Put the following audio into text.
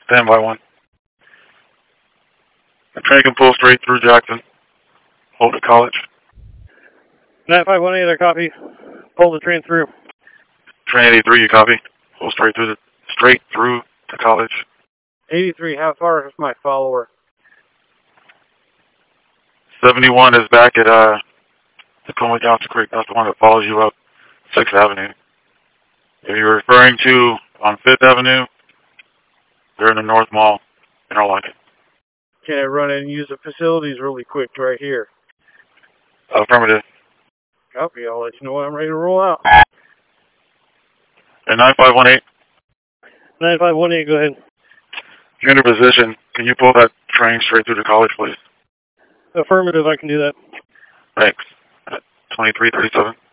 Stand by 1. The train can pull straight through Jackson. Hold at College. 9518, I copy. Pull the train through. Train 83, you copy. Pull straight through to College. 83, how far is my follower? 71 is back at Tacoma Johnson Creek. That's the one that follows you up 6th Avenue. If you're referring to on 5th Avenue, they're in the North Mall. Interlochen. Can I run in and use the facilities really quick right here? Affirmative. Copy, I'll let you know when I'm ready to roll out. And 9518. 9518, go ahead. You're in a position. Can you pull that train straight through to College, please? Affirmative, I can do that. Thanks. 2337.